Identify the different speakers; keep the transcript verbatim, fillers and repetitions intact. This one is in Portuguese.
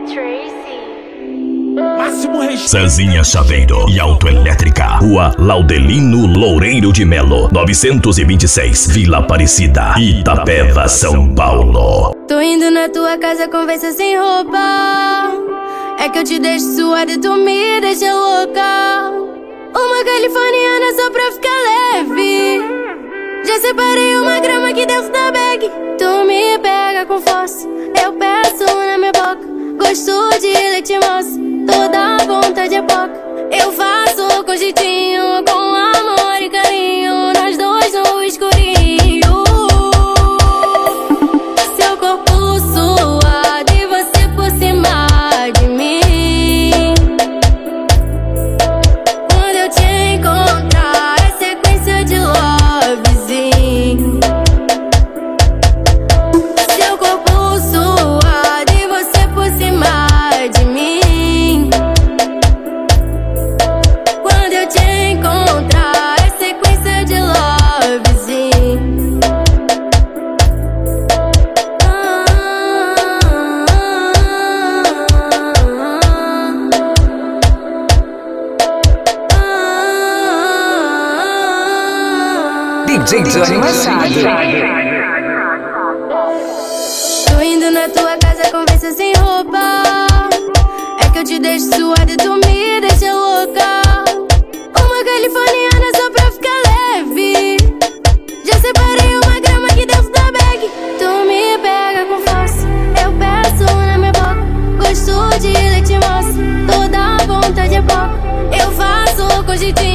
Speaker 1: Cezinha Chaveiro e Autoelétrica, Rua Laudelino Loureiro de Melo, novecentos e vinte e seis, Vila Aparecida, Itapeva, São Paulo.
Speaker 2: Tô indo na tua casa, conversa sem roupa. É que eu te deixo suada e tu me deixa louca. Uma californiana só pra ficar leve. Já separei uma grama aqui dentro da bag. Tu me pega com força, eu peço na minha boca. Gosto de leite moça, toda vontade é pouca. Eu faço com jeitinho, com amor e carinho, nós dois no escurinho. Seu corpo suado e você por cima de mim. Quando eu te encontrar é sequência de lovezinho. Seu corpo suado e você por cima de mim. Quando eu te encontrar é sequência de lovezinho. Ah,
Speaker 3: D J Johnny Machado.
Speaker 2: tô indo na tua casa, conversa sem roupa. É que eu te deixo suada e tu me deixa louca. Uma californiana só pra ficar leve. Já separei uma grama aqui dentro da bag. Tu me pega com força, eu peço na minha boca. Gosto de leite moça, toda vontade é pouca. Eu faço com jeitinho,